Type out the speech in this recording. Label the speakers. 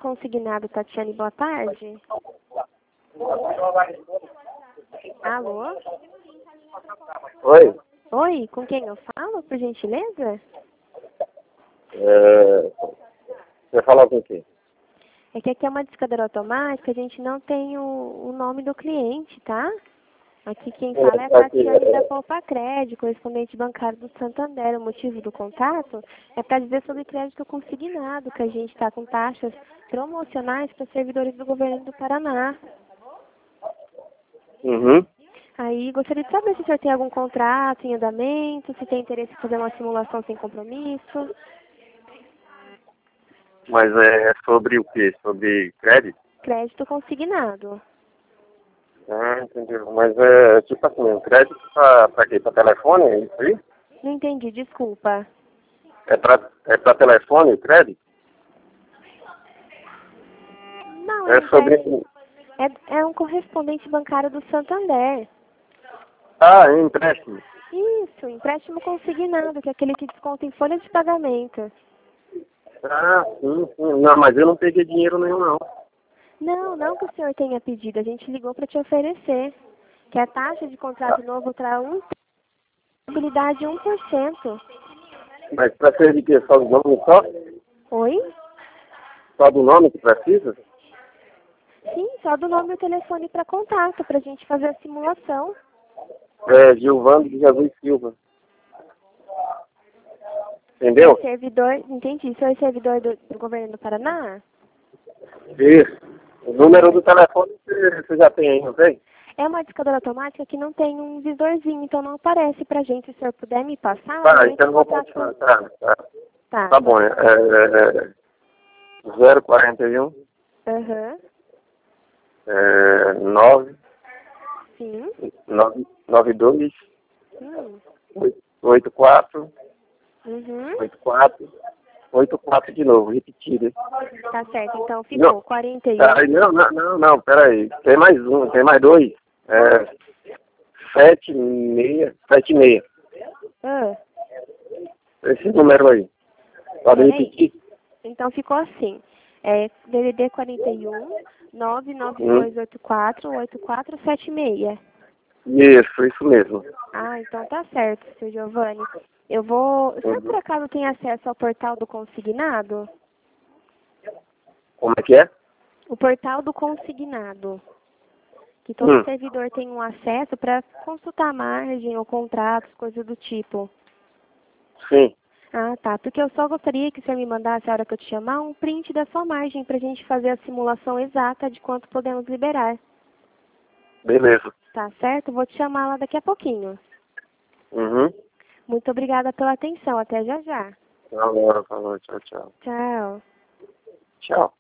Speaker 1: Consignado, Tatiane, boa tarde. Alô?
Speaker 2: Oi?
Speaker 1: Oi, com quem eu falo, por gentileza?
Speaker 2: Você falou com quem?
Speaker 1: É que aqui é uma discadora automática, a gente não tem o nome do cliente, tá? Aqui quem fala é a Tatiane da Poupa Crédito, correspondente bancário do Santander. O motivo do contato é para dizer sobre crédito consignado, que a gente está com taxas promocionais para servidores do governo do Paraná.
Speaker 2: Uhum.
Speaker 1: Aí gostaria de saber se o senhor tem algum contrato em andamento, se tem interesse em fazer uma simulação sem compromisso.
Speaker 2: Mas é sobre o quê? Sobre crédito?
Speaker 1: Crédito consignado.
Speaker 2: Ah, entendeu. Mas é tipo assim, crédito pra quê? Pra telefone? É isso aí?
Speaker 1: Não entendi, desculpa.
Speaker 2: É pra telefone o crédito?
Speaker 1: Não,
Speaker 2: É sobre...
Speaker 1: é um correspondente bancário do Santander.
Speaker 2: Ah, é empréstimo.
Speaker 1: Isso, empréstimo consignado, que é aquele que desconta em folha de pagamento.
Speaker 2: Ah, sim, sim. Não, mas eu não peguei dinheiro nenhum, não.
Speaker 1: Não que o senhor tenha pedido, a gente ligou para te oferecer. Que a taxa de contrato novo traz rentabilidade de 1%.
Speaker 2: Mas pra ser de quê? Só do nome só?
Speaker 1: Oi?
Speaker 2: Só do nome que precisa?
Speaker 1: Sim, só do nome e o telefone para contato, para a gente fazer a simulação.
Speaker 2: É Gilvando de Jesus Silva.
Speaker 1: É
Speaker 2: Entendeu?
Speaker 1: servidor, entendi, o senhor é servidor do governo do Paraná?
Speaker 2: Isso. O número do telefone você já tem aí, não tem?
Speaker 1: É uma discadora automática que não tem um visorzinho, então não aparece pra gente. Se o senhor puder me passar,
Speaker 2: Tá,
Speaker 1: eu entro
Speaker 2: então
Speaker 1: em
Speaker 2: eu vou
Speaker 1: contato
Speaker 2: continuar.
Speaker 1: com...
Speaker 2: Tá bom. 041
Speaker 1: Aham.
Speaker 2: 9
Speaker 1: Sim.
Speaker 2: 92
Speaker 1: Hum.
Speaker 2: 84
Speaker 1: Uhum.
Speaker 2: 84 de novo, repetido.
Speaker 1: Tá certo, então ficou
Speaker 2: Não,
Speaker 1: 41.
Speaker 2: não, peraí. Tem mais um, tem mais dois. 76.
Speaker 1: Ah,
Speaker 2: Esse número aí. Pode
Speaker 1: peraí.
Speaker 2: repetir?
Speaker 1: Então ficou assim. É DDD 41 99284 8476.
Speaker 2: Isso mesmo.
Speaker 1: Ah, então tá certo, seu Giovanni. Eu vou... O senhor por acaso tem acesso ao portal do consignado?
Speaker 2: Como é que é?
Speaker 1: O portal do consignado. Que todo servidor tem um acesso para consultar a margem ou contratos, coisas do tipo.
Speaker 2: Sim.
Speaker 1: Ah, tá. Porque eu só gostaria que o senhor me mandasse, a hora que eu te chamar, um print da sua margem para a gente fazer a simulação exata de quanto podemos liberar.
Speaker 2: Beleza.
Speaker 1: Tá certo? Vou te chamar lá daqui a pouquinho.
Speaker 2: Uhum.
Speaker 1: Muito obrigada pela atenção. Até já já.
Speaker 2: Falou. Tchau, tchau.
Speaker 1: Tchau.
Speaker 2: Tchau.